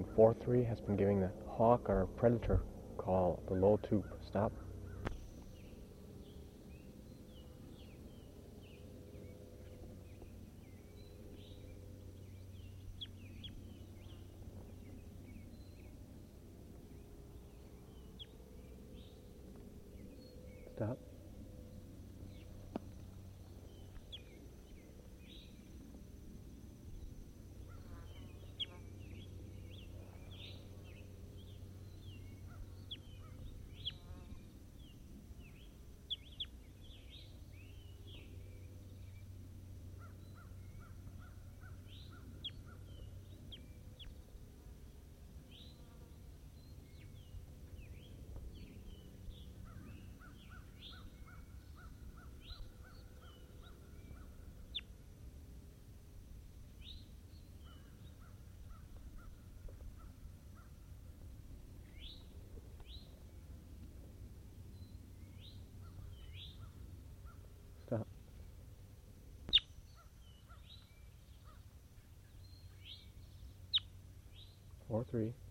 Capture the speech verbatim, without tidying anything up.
four three has been giving the hawk or predator call the low tube. Stop. Stop. Stop. Four three.